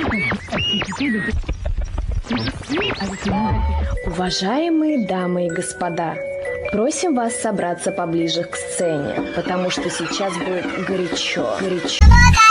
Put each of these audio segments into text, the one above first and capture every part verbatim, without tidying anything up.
Уважаемые дамы и господа, просим вас собраться поближе к сцене, потому что сейчас будет горячо, горячо.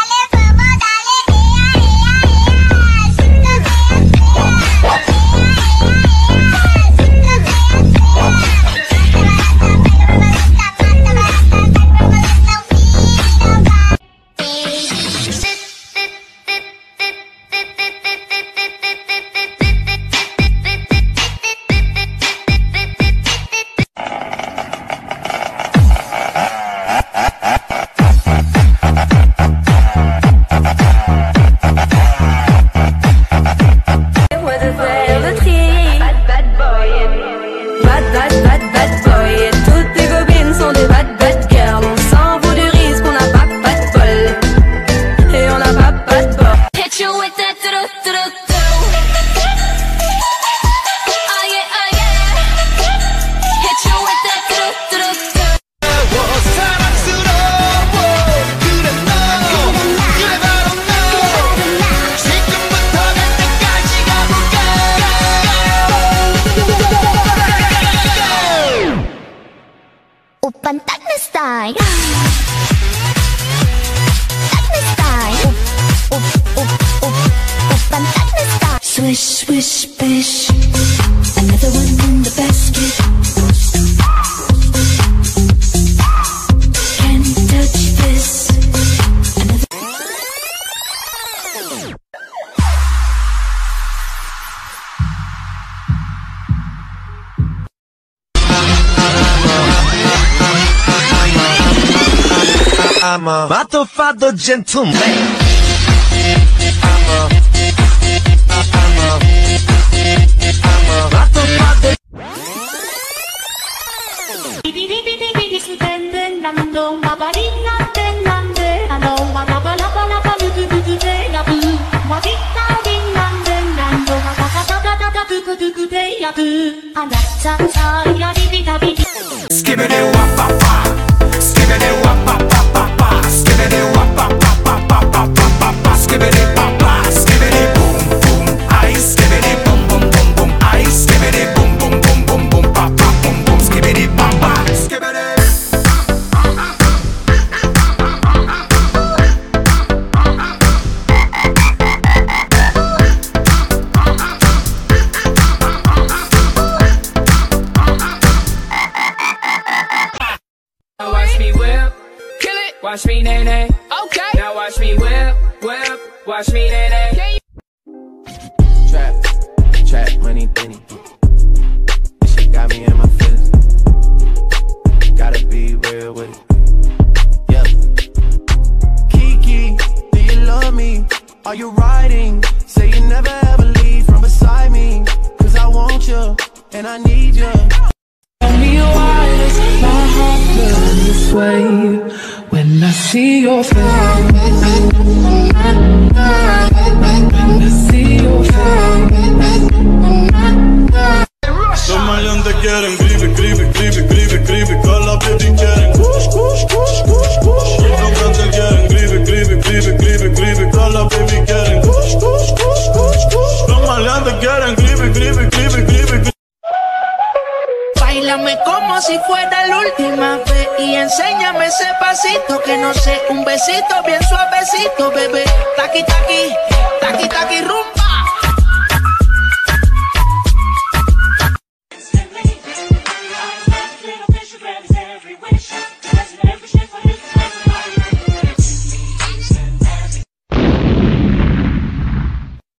오빤 딱 내 스타일 딱 내 스타일 오, 오, 오, 오, 오빤 딱 내 스타일 Swish, swish, bish Another one in the basket Can't touch this Another I'm a motherfucker gentleman. I'm a, I'm a, I'm a motherfucker. Skibbity wop pop pop, skibbity wop pop pop. Skibbity wop pop pop pop pop pop pop pop. Skibbity pop pop, skibbity boom boom. Ice skibbity boom boom boom boom. Ice skibbity boom boom boom boom boom. Pop pop boom boom. Skibbity pop pop, skibbity. Watch me whip, kill it. Watch me nay nay. Okay. Now watch me whip, whip. Watch me nay nay. Trap, trap, money, penny. This shit got me in my feelings. Gotta be real with it. Yeah. Kiki, do you love me? Are you riding? Say you never ever leave from beside me. Cause I want you, and I need you. Tell me why does my heart burn this way when I see your face? When I see your face. Los maleantes te quieren, gribe, gribe, gribe, gribe, gribe. Call up baby quieren, kush, kush, kush, kush, kush. Los que te quieren, gribe, gribe, gribe, gribe, gribe. Call up baby quieren, kush, kush, kush, kush, kush. Los maleantes te quieren, gribe, gribe, gribe, gribe, gribe. Báilame como si fuera la última vez y enséñame ese pasito que no sé, un besito bien suavecito, bebé. Taqui, taqui, taqui, taqui, rum.